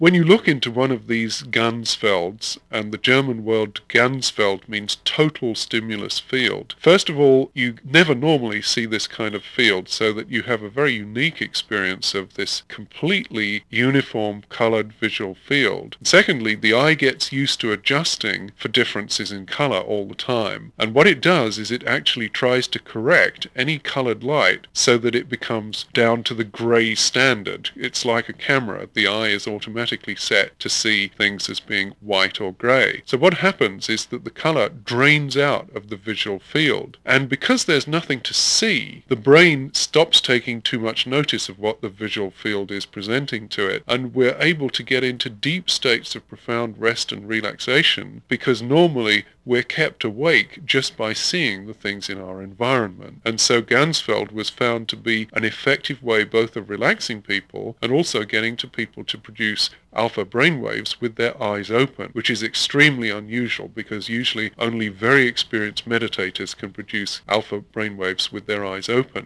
When you look into one of these Ganzfelds, and the German word Ganzfeld means total stimulus field, first of all, you never normally see this kind of field, so that you have a very unique experience of this completely uniform colored visual field. Secondly, the eye gets used to adjusting for differences in color all the time, and what it does is it actually tries to correct any colored light so that it becomes down to the gray standard. It's like a camera. The eye is automatically set to see things as being white or gray. So what happens is that the color drains out of the visual field, and because there's nothing to see, the brain stops taking too much notice of what the visual field is presenting to it, and we're able to get into deep states of profound rest and relaxation, because normally we're kept awake just by seeing the things in our environment. And so Ganzfeld was found to be an effective way both of relaxing people and also getting to people to produce alpha brainwaves with their eyes open, which is extremely unusual because usually only very experienced meditators can produce alpha brainwaves with their eyes open.